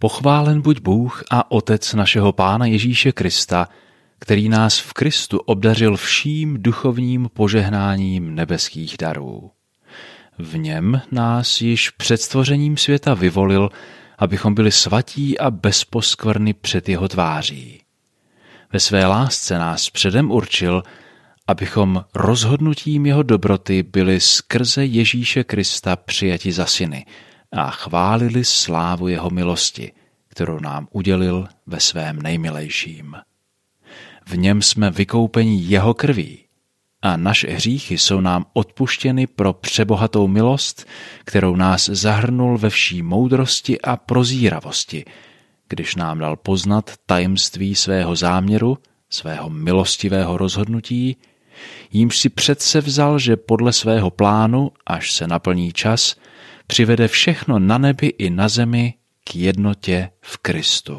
Pochválen buď Bůh a Otec našeho Pána Ježíše Krista, který nás v Kristu obdařil vším duchovním požehnáním nebeských darů. V něm nás již před stvořením světa vyvolil, abychom byli svatí a bez poskvrny před jeho tváří. Ve své lásce nás předem určil, abychom rozhodnutím jeho dobroty byli skrze Ježíše Krista přijati za syny a chválili slávu jeho milosti, kterou nám udělil ve svém nejmilejším. V něm jsme vykoupeni jeho krví a naše hříchy jsou nám odpuštěny pro přebohatou milost, kterou nás zahrnul ve vší moudrosti a prozíravosti, když nám dal poznat tajemství svého záměru, svého milostivého rozhodnutí, jímž si předsevzal, že podle svého plánu, až se naplní čas, přivede všechno na nebi i na zemi k jednotě v Kristu.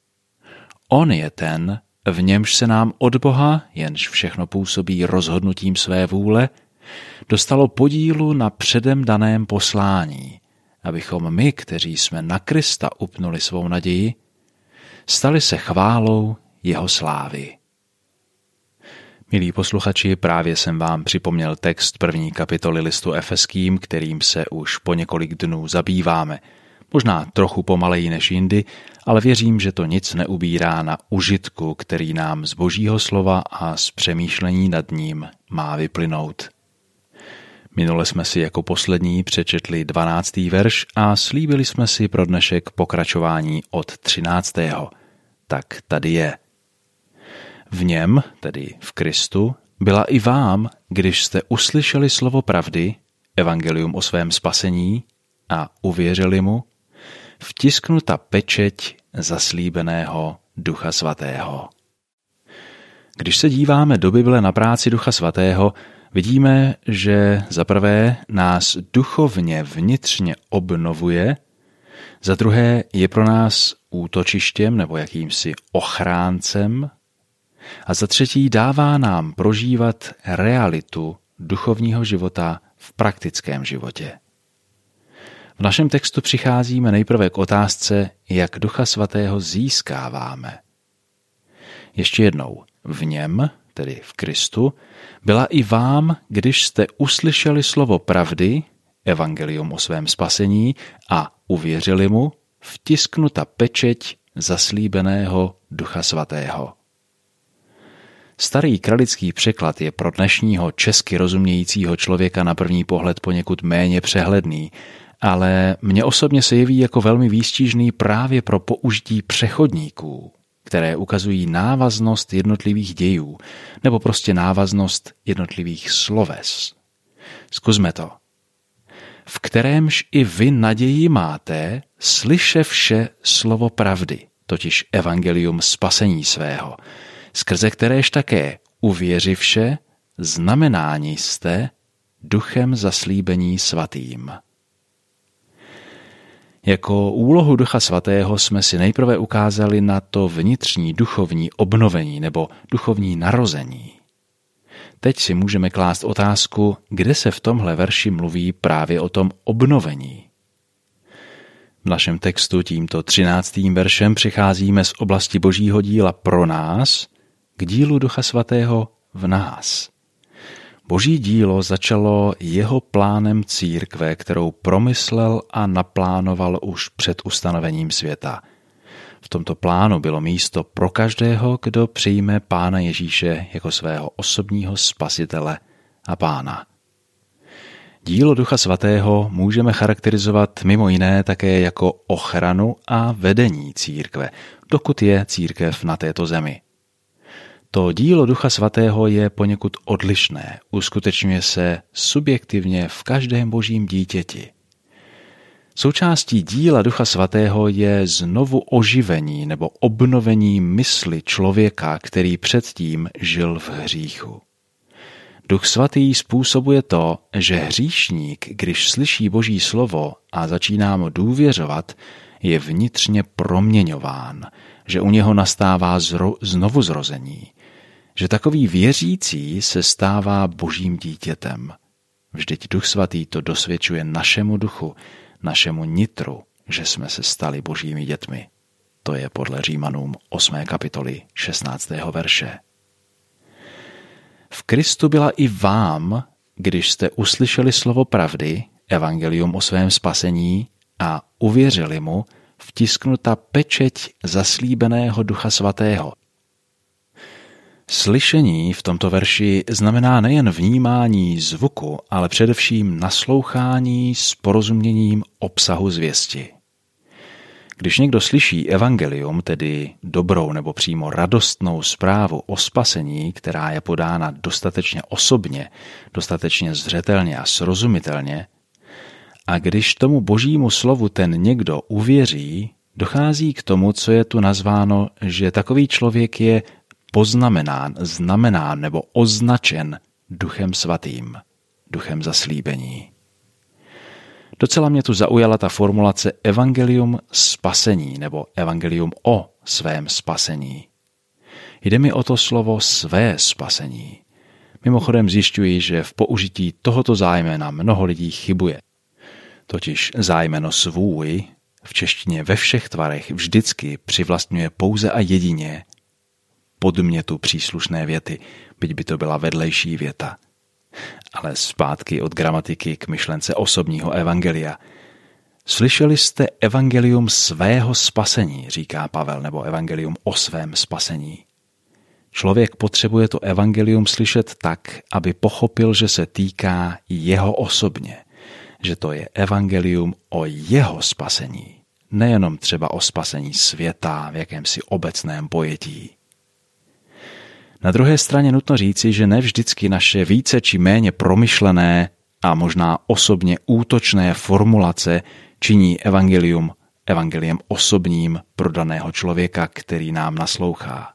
On je ten, v němž se nám od Boha, jenž všechno působí rozhodnutím své vůle, dostalo podílu na předem daném poslání, abychom my, kteří jsme na Krista upnuli svou naději, stali se chválou jeho slávy. Milí posluchači, právě jsem vám připomněl text 1. kapitoly listu Efeským, kterým se už po několik dnů zabýváme. Možná trochu pomaleji než jindy, ale věřím, že to nic neubírá na užitku, který nám z Božího slova a z přemýšlení nad ním má vyplynout. Minule jsme si jako poslední přečetli 12. verš a slíbili jsme si pro dnešek pokračování od 13. Tak tady je. V něm, tedy v Kristu, byla i vám, když jste uslyšeli slovo pravdy, evangelium o svém spasení a uvěřili mu, vtisknuta pečeť zaslíbeného Ducha Svatého. Když se díváme do Bible na práci Ducha Svatého, vidíme, že za prvé nás duchovně vnitřně obnovuje, za druhé je pro nás útočištěm nebo jakýmsi ochráncem a za třetí dává nám prožívat realitu duchovního života v praktickém životě. V našem textu přicházíme nejprve k otázce, jak Ducha Svatého získáváme. Ještě jednou, v něm, tedy v Kristu, byla i vám, když jste uslyšeli slovo pravdy, evangelium o svém spasení a uvěřili mu, vtisknuta pečeť zaslíbeného Ducha Svatého. Starý kralický překlad je pro dnešního česky rozumějícího člověka na první pohled poněkud méně přehledný, ale mně osobně se jeví jako velmi výstižný právě pro použití přechodníků, které ukazují návaznost jednotlivých dějů nebo prostě návaznost jednotlivých sloves. Zkusme to. V kterémž i vy naději máte, slyševše slovo pravdy, totiž evangelium spasení svého, skrze kteréž také uvěřivše znamenáni jste duchem zaslíbení svatým. Jako úlohu Ducha Svatého jsme si nejprve ukázali na to vnitřní duchovní obnovení nebo duchovní narození. Teď si můžeme klást otázku, kde se v tomhle verši mluví právě o tom obnovení. V našem textu tímto 13. veršem přicházíme z oblasti Božího díla pro nás k dílu Ducha Svatého v nás. Boží dílo začalo jeho plánem církve, kterou promyslel a naplánoval už před ustanovením světa. V tomto plánu bylo místo pro každého, kdo přijme Pána Ježíše jako svého osobního spasitele a Pána. Dílo Ducha Svatého můžeme charakterizovat mimo jiné také jako ochranu a vedení církve, dokud je církev na této zemi. To dílo Ducha Svatého je poněkud odlišné, uskutečňuje se subjektivně v každém božím dítěti. Součástí díla Ducha Svatého je znovu oživení nebo obnovení mysli člověka, který předtím žil v hříchu. Duch Svatý způsobuje to, že hříšník, když slyší Boží slovo a začíná mu důvěřovat, je vnitřně proměňován, že u něho nastává znovuzrození, že takový věřící se stává Božím dítětem. Vždyť Duch Svatý to dosvědčuje našemu duchu, našemu nitru, že jsme se stali Božími dětmi. To je podle Římanům 8. kapitoly 16. verše. V Kristu byla i vám, když jste uslyšeli slovo pravdy, evangelium o svém spasení a uvěřili mu, vtisknuta pečeť zaslíbeného Ducha Svatého. Slyšení v tomto verši znamená nejen vnímání zvuku, ale především naslouchání s porozuměním obsahu zvěsti. Když někdo slyší evangelium, tedy dobrou nebo přímo radostnou zprávu o spasení, která je podána dostatečně osobně, dostatečně zřetelně a srozumitelně, a když tomu božímu slovu ten někdo uvěří, dochází k tomu, co je tu nazváno, že takový člověk je poznamenán, znamenán nebo označen Duchem Svatým, duchem zaslíbení. Docela mě tu zaujala ta formulace evangelium spasení nebo evangelium o svém spasení. Jde mi o to slovo své spasení. Mimochodem zjišťuji, že v použití tohoto zájmena mnoho lidí chybuje. Totiž zájmeno svůj v češtině ve všech tvarech vždycky přivlastňuje pouze a jedině podmětu příslušné věty, byť by to byla vedlejší věta. Ale zpátky od gramatiky k myšlence osobního evangelia. Slyšeli jste evangelium svého spasení, říká Pavel, nebo evangelium o svém spasení. Člověk potřebuje to evangelium slyšet tak, aby pochopil, že se týká jeho osobně, že to je evangelium o jeho spasení, nejenom třeba o spasení světa v jakémsi obecném pojetí. Na druhé straně nutno říci, že ne vždycky naše více či méně promyšlené a možná osobně útočné formulace činí evangeliem osobním pro daného člověka, který nám naslouchá.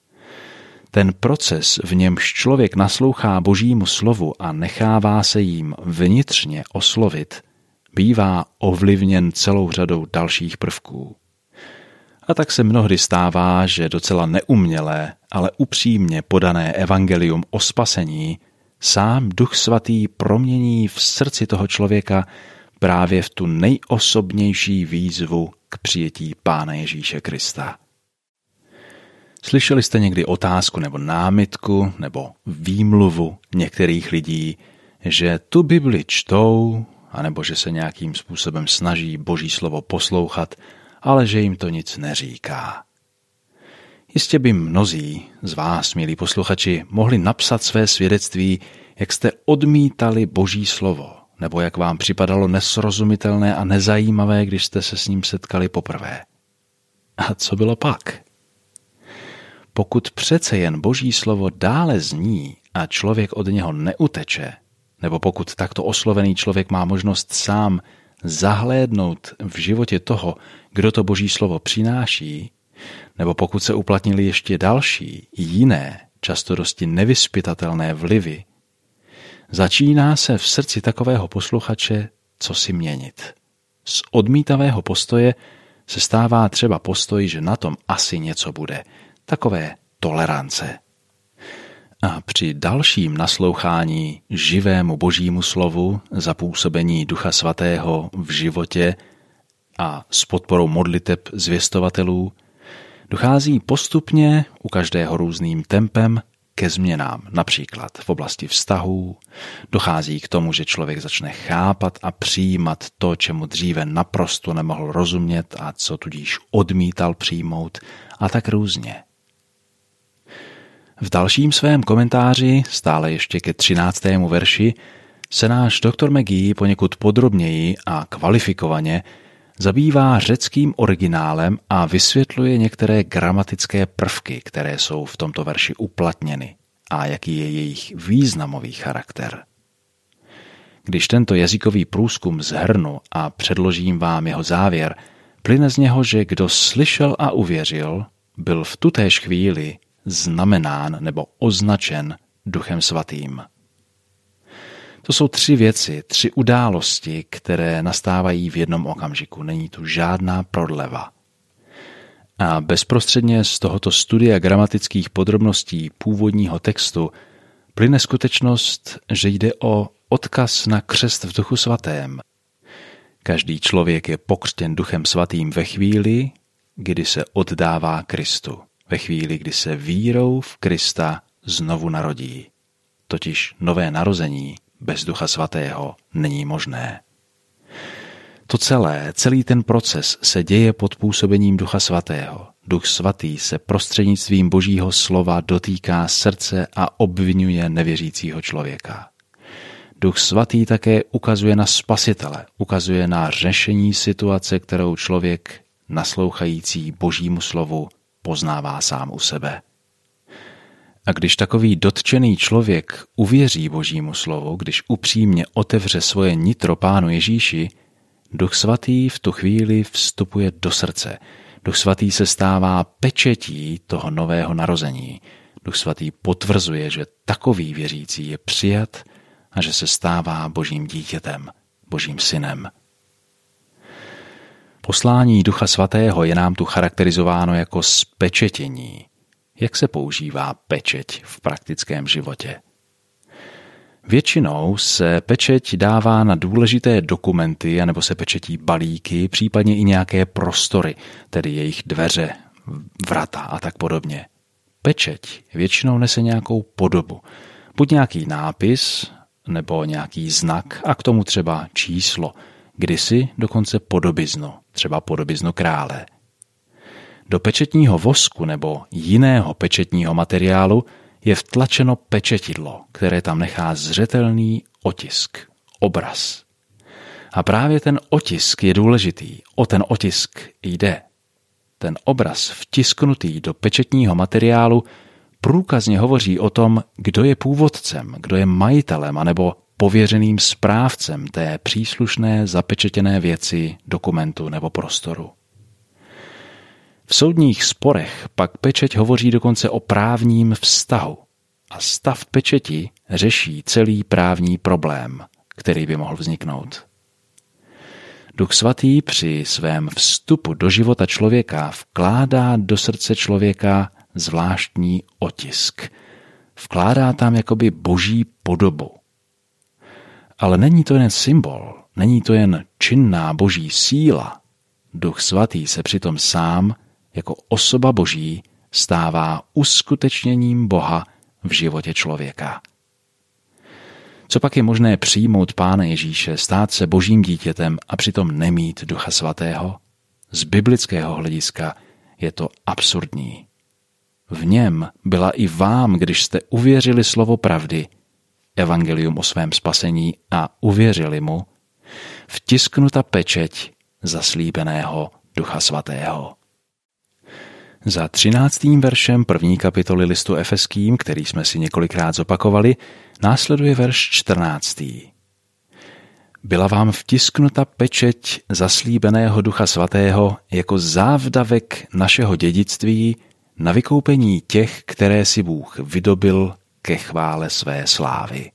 Ten proces, v němž člověk naslouchá božímu slovu a nechává se jím vnitřně oslovit, bývá ovlivněn celou řadou dalších prvků. A tak se mnohdy stává, že docela neumělé, ale upřímně podané evangelium o spasení sám Duch Svatý promění v srdci toho člověka právě v tu nejosobnější výzvu k přijetí Pána Ježíše Krista. Slyšeli jste někdy otázku nebo námitku nebo výmluvu některých lidí, že tu Bibli čtou, anebo že se nějakým způsobem snaží Boží slovo poslouchat, ale že jim to nic neříká. Jistě by mnozí z vás, milí posluchači, mohli napsat své svědectví, jak jste odmítali Boží slovo, nebo jak vám připadalo nesrozumitelné a nezajímavé, když jste se s ním setkali poprvé. A co bylo pak? Pokud přece jen Boží slovo dále zní a člověk od něho neuteče, nebo pokud takto oslovený člověk má možnost sám zahlédnout v životě toho, kdo to Boží slovo přináší, nebo pokud se uplatnily ještě další, jiné, často dosti nevyzpytatelné vlivy, začíná se v srdci takového posluchače cosi měnit. Z odmítavého postoje se stává třeba postoj, že na tom asi něco bude, takové tolerance. A při dalším naslouchání živému Božímu slovu za působení Ducha Svatého v životě a s podporou modliteb zvěstovatelů dochází postupně, u každého různým tempem, ke změnám, například v oblasti vztahů, dochází k tomu, že člověk začne chápat a přijímat to, čemu dříve naprosto nemohl rozumět a co tudíž odmítal přijmout, a tak různě. V dalším svém komentáři, stále ještě ke 13. verši, se náš doktor McGee poněkud podrobněji a kvalifikovaně zabývá řeckým originálem a vysvětluje některé gramatické prvky, které jsou v tomto verši uplatněny a jaký je jejich významový charakter. Když tento jazykový průzkum shrnu a předložím vám jeho závěr, plyne z něho, že kdo slyšel a uvěřil, byl v tutéž chvíli znamenán nebo označen Duchem Svatým. To jsou 3 věci, 3 události, které nastávají v jednom okamžiku. Není tu žádná prodleva. A bezprostředně z tohoto studia gramatických podrobností původního textu plyne skutečnost, že jde o odkaz na křest v Duchu Svatém. Každý člověk je pokřtěn Duchem Svatým ve chvíli, kdy se oddává Kristu, ve chvíli, kdy se vírou v Krista znovu narodí. Totiž nové narození bez Ducha Svatého není možné. To celý ten proces se děje pod působením Ducha Svatého. Duch Svatý se prostřednictvím Božího slova dotýká srdce a obvinuje nevěřícího člověka. Duch Svatý také ukazuje na Spasitele, ukazuje na řešení situace, kterou člověk, naslouchající Božímu slovu, poznává sám u sebe. A když takový dotčený člověk uvěří Božímu slovu, když upřímně otevře svoje nitro Pánu Ježíši, Duch Svatý v tu chvíli vstupuje do srdce. Duch Svatý se stává pečetí toho nového narození. Duch Svatý potvrzuje, že takový věřící je přijat a že se stává Božím dítětem, Božím synem. Poslání Ducha Svatého je nám tu charakterizováno jako spečetění. Jak se používá pečeť v praktickém životě? Většinou se pečeť dává na důležité dokumenty anebo se pečetí balíky, případně i nějaké prostory, tedy jejich dveře, vrata a tak podobně. Pečeť většinou nese nějakou podobu, buď nějaký nápis nebo nějaký znak a k tomu třeba číslo, kdysi dokonce podobiznu, třeba podobiznu krále. Do pečetního vosku nebo jiného pečetního materiálu je vtlačeno pečetidlo, které tam nechá zřetelný otisk, obraz. A právě ten otisk je důležitý, o ten otisk jde. Ten obraz vtisknutý do pečetního materiálu průkazně hovoří o tom, kdo je původcem, kdo je majitelem anebo pověřeným správcem té příslušné zapečetěné věci, dokumentu nebo prostoru. V soudních sporech pak pečeť hovoří dokonce o právním vztahu a stav pečeti řeší celý právní problém, který by mohl vzniknout. Duch Svatý při svém vstupu do života člověka vkládá do srdce člověka zvláštní otisk. Vkládá tam jakoby Boží podobu. Ale není to jen symbol, není to jen činná Boží síla. Duch Svatý se přitom sám jako osoba Boží stává uskutečněním Boha v životě člověka. Co pak je možné přijmout Pána Ježíše, stát se Božím dítětem a přitom nemít Ducha Svatého? Z biblického hlediska je to absurdní. V něm byla i vám, když jste uvěřili slovo pravdy, evangelium o svém spasení a uvěřili mu, vtisknuta pečeť zaslíbeného Ducha Svatého. Za 13. veršem 1. kapitoly listu Efeským, který jsme si několikrát zopakovali, následuje verš 14. Byla vám vtisknuta pečeť zaslíbeného Ducha Svatého jako závdavek našeho dědictví na vykoupení těch, které si Bůh vydobil ke chvále své slávy.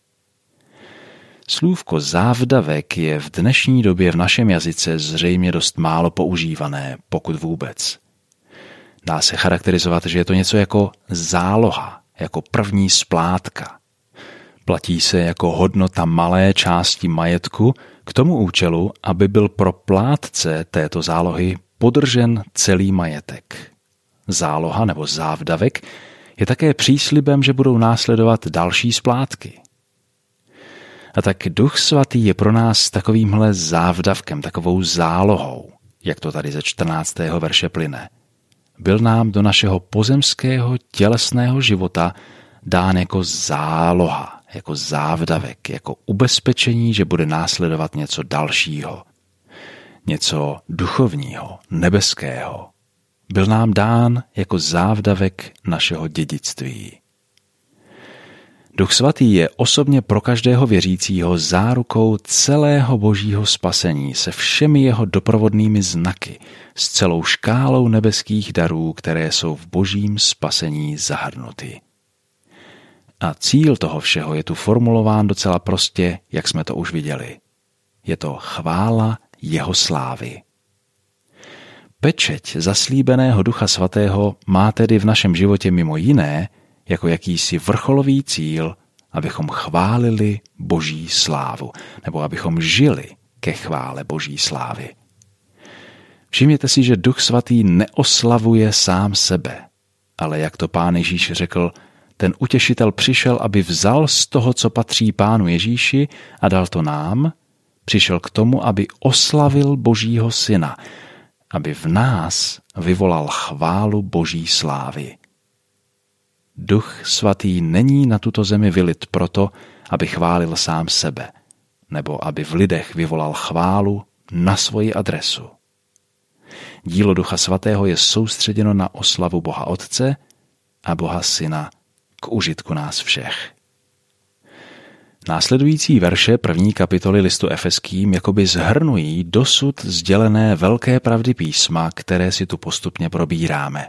Slůvko závdavek je v dnešní době v našem jazyce zřejmě dost málo používané, pokud vůbec. Dá se charakterizovat, že je to něco jako záloha, jako první splátka. Platí se jako hodnota malé části majetku k tomu účelu, aby byl pro plátce této zálohy podržen celý majetek. Záloha nebo závdavek je také příslibem, že budou následovat další splátky. A tak Duch Svatý je pro nás takovýmhle závdavkem, takovou zálohou, jak to tady ze 14. verše plyne. Byl nám do našeho pozemského tělesného života dán jako záloha, jako závdavek, jako ubezpečení, že bude následovat něco dalšího, něco duchovního, nebeského. Byl nám dán jako závdavek našeho dědictví. Duch Svatý je osobně pro každého věřícího zárukou celého Božího spasení se všemi jeho doprovodnými znaky, s celou škálou nebeských darů, které jsou v Božím spasení zahrnuty. A cíl toho všeho je tu formulován docela prostě, jak jsme to už viděli. Je to chvála jeho slávy. Pečeť zaslíbeného Ducha Svatého má tedy v našem životě mimo jiné jako jakýsi vrcholový cíl, abychom chválili Boží slávu, nebo abychom žili ke chvále Boží slávy. Všimněte si, že Duch Svatý neoslavuje sám sebe, ale jak to Pán Ježíš řekl, ten utěšitel přišel, aby vzal z toho, co patří Pánu Ježíši a dal to nám, přišel k tomu, aby oslavil Božího Syna, aby v nás vyvolal chválu Boží slávy. Duch Svatý není na tuto zemi vylit proto, aby chválil sám sebe, nebo aby v lidech vyvolal chválu na svoji adresu. Dílo Ducha Svatého je soustředěno na oslavu Boha Otce a Boha Syna k užitku nás všech. Následující verše 1. kapitoly listu Efeským jakoby shrnují dosud sdělené velké pravdy písma, které si tu postupně probíráme.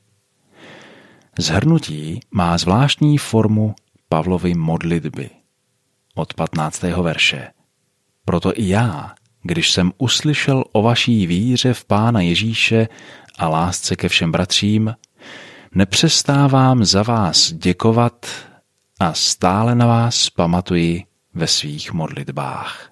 Shrnutí má zvláštní formu Pavlovy modlitby. Od 15. verše. Proto i já, když jsem uslyšel o vaší víře v Pána Ježíše a lásce ke všem bratřím, nepřestávám za vás děkovat a stále na vás pamatuji ve svých modlitbách.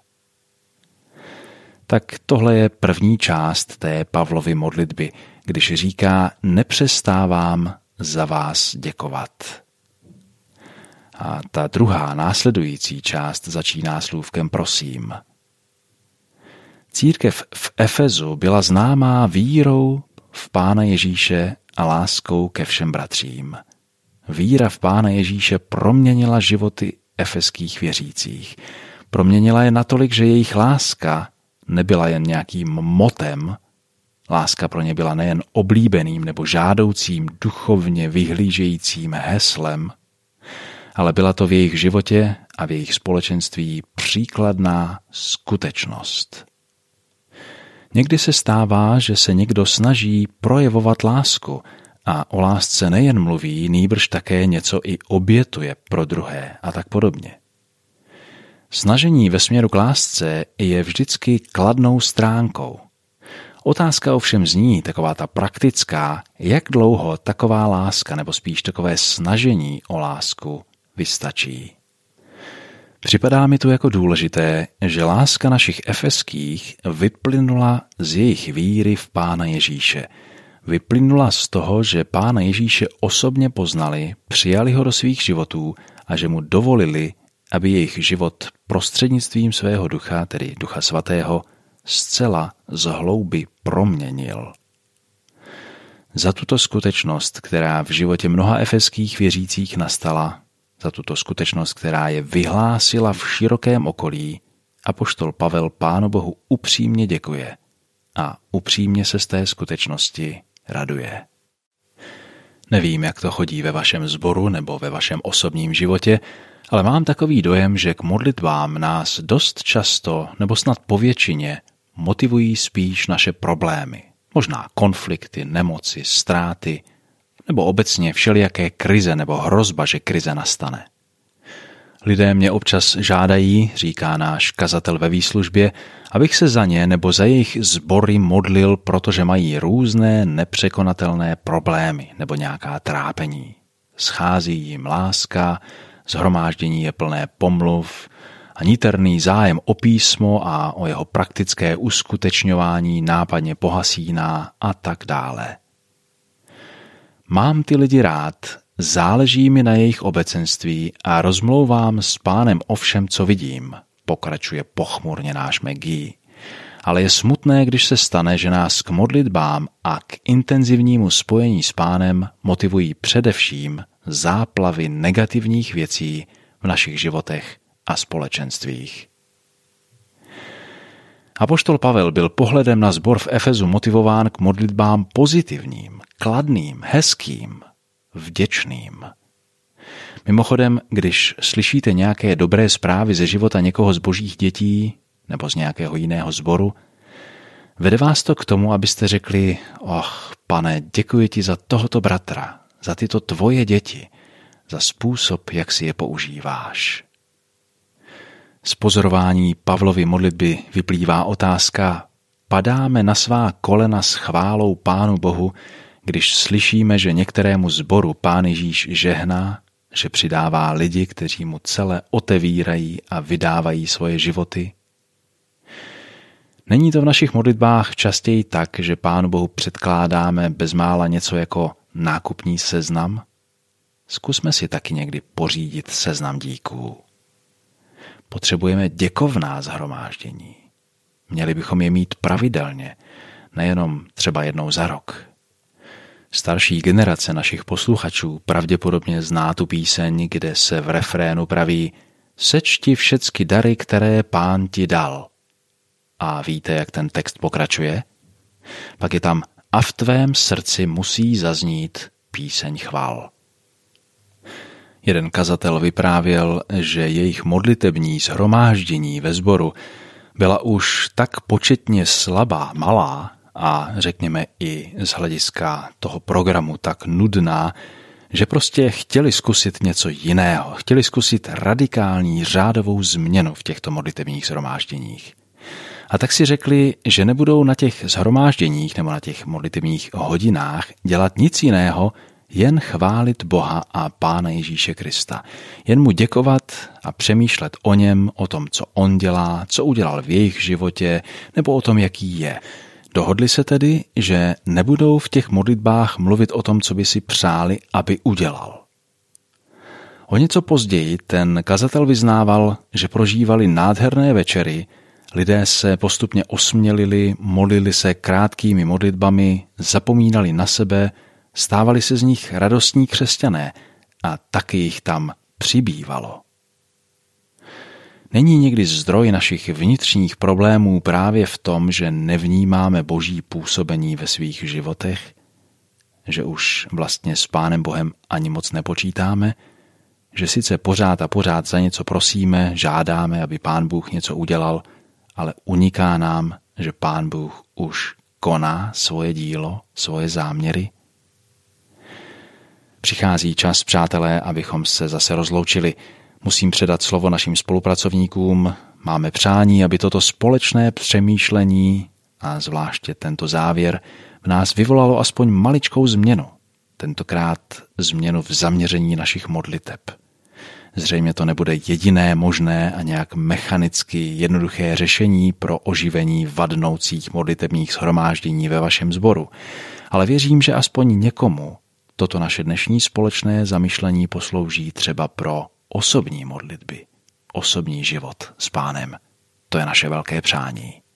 Tak tohle je první část té Pavlovy modlitby, když říká nepřestávám za vás děkovat. A ta druhá následující část začíná slůvkem prosím. Církev v Efezu byla známá vírou v Pána Ježíše a láskou ke všem bratřím. Víra v Pána Ježíše proměnila životy efeských věřících. Proměnila je natolik, že jejich láska nebyla jen nějakým motem, láska pro ně byla nejen oblíbeným nebo žádoucím duchovně vyhlížejícím heslem, ale byla to v jejich životě a v jejich společenství příkladná skutečnost. Někdy se stává, že se někdo snaží projevovat lásku a o lásce nejen mluví, nýbrž také něco i obětuje pro druhé a tak podobně. Snažení ve směru k lásce je vždycky kladnou stránkou. Otázka ovšem zní, taková ta praktická, jak dlouho taková láska nebo spíš takové snažení o lásku vystačí. Připadá mi tu jako důležité, že láska našich efeských vyplynula z jejich víry v Pána Ježíše. Vyplynula z toho, že Pána Ježíše osobně poznali, přijali ho do svých životů a že mu dovolili, aby jejich život prostřednictvím svého ducha, tedy Ducha Svatého, zcela z hloubi proměnil. Za tuto skutečnost, která v životě mnoha efeských věřících nastala, za tuto skutečnost, která je vyhlásila v širokém okolí, apoštol Pavel Pánu Bohu upřímně děkuje a upřímně se z té skutečnosti raduje. Nevím, jak to chodí ve vašem sboru nebo ve vašem osobním životě, ale mám takový dojem, že k modlitbám nás dost často, nebo snad povětšině, motivují spíš naše problémy. Možná konflikty, nemoci, ztráty, nebo obecně všelijaké krize nebo hrozba, že krize nastane. Lidé mě občas žádají, říká náš kazatel ve výslužbě, abych se za ně nebo za jejich sbory modlil, protože mají různé nepřekonatelné problémy nebo nějaká trápení. Schází jim láska, shromáždění je plné pomluv a niterný zájem o písmo a o jeho praktické uskutečňování nápadně pohasíná a tak dále. Mám ty lidi rád, záleží mi na jejich obecenství a rozmlouvám s Pánem o všem, co vidím, pokračuje pochmurně náš McGee. Ale je smutné, když se stane, že nás k modlitbám a k intenzivnímu spojení s Pánem motivují především záplavy negativních věcí v našich životech a společenstvích. Apoštol Pavel byl pohledem na sbor v Efezu motivován k modlitbám pozitivním, kladným, hezkým, vděčným. Mimochodem, když slyšíte nějaké dobré zprávy ze života někoho z božích dětí nebo z nějakého jiného sboru, vede vás to k tomu, abyste řekli: Pane, děkuji ti za tohoto bratra, za tyto tvoje děti, za způsob, jak si je používáš. Z pozorování Pavlovy modlitby vyplývá otázka: padáme na svá kolena s chválou Pánu Bohu, když slyšíme, že některému sboru Pán Ježíš žehná, že přidává lidi, kteří mu celé otevírají a vydávají svoje životy? Není to v našich modlitbách častěji tak, že Pánu Bohu předkládáme bezmála něco jako nákupní seznam? Zkusme si taky někdy pořídit seznam díků. Potřebujeme děkovná shromáždění. Měli bychom je mít pravidelně, nejenom třeba jednou za rok. Starší generace našich posluchačů pravděpodobně zná tu píseň, kde se v refrénu praví sečti všecky dary, které Pán ti dal. A víte, jak ten text pokračuje? Pak je tam a v tvém srdci musí zaznít píseň chval. Jeden kazatel vyprávěl, že jejich modlitební shromáždění ve sboru byla už tak početně slabá, malá a řekněme i z hlediska toho programu tak nudná, že prostě chtěli zkusit něco jiného, chtěli zkusit radikální řádovou změnu v těchto modlitebních shromážděních. A tak si řekli, že nebudou na těch shromážděních nebo na těch modlitebních hodinách dělat nic jiného, jen chválit Boha a Pána Ježíše Krista. Jen mu děkovat a přemýšlet o něm, o tom, co on dělá, co udělal v jejich životě, nebo o tom, jaký je. Dohodli se tedy, že nebudou v těch modlitbách mluvit o tom, co by si přáli, aby udělal. O něco později ten kazatel vyznával, že prožívali nádherné večery, lidé se postupně osmělili, modlili se krátkými modlitbami, zapomínali na sebe, stávali se z nich radostní křesťané a taky jich tam přibývalo. Není někdy zdroj našich vnitřních problémů právě v tom, že nevnímáme Boží působení ve svých životech? Že už vlastně s Pánem Bohem ani moc nepočítáme? Že sice pořád a pořád za něco prosíme, žádáme, aby Pán Bůh něco udělal, ale uniká nám, že Pán Bůh už koná svoje dílo, svoje záměry? Přichází čas, přátelé, abychom se zase rozloučili. Musím předat slovo našim spolupracovníkům. Máme přání, aby toto společné přemýšlení a zvláště tento závěr v nás vyvolalo aspoň maličkou změnu. Tentokrát změnu v zaměření našich modliteb. Zřejmě to nebude jediné možné a nějak mechanicky jednoduché řešení pro oživení vadnoucích modlitebních shromáždění ve vašem sboru, ale věřím, že aspoň někomu toto naše dnešní společné zamyšlení poslouží třeba pro osobní modlitby, osobní život s Pánem. To je naše velké přání.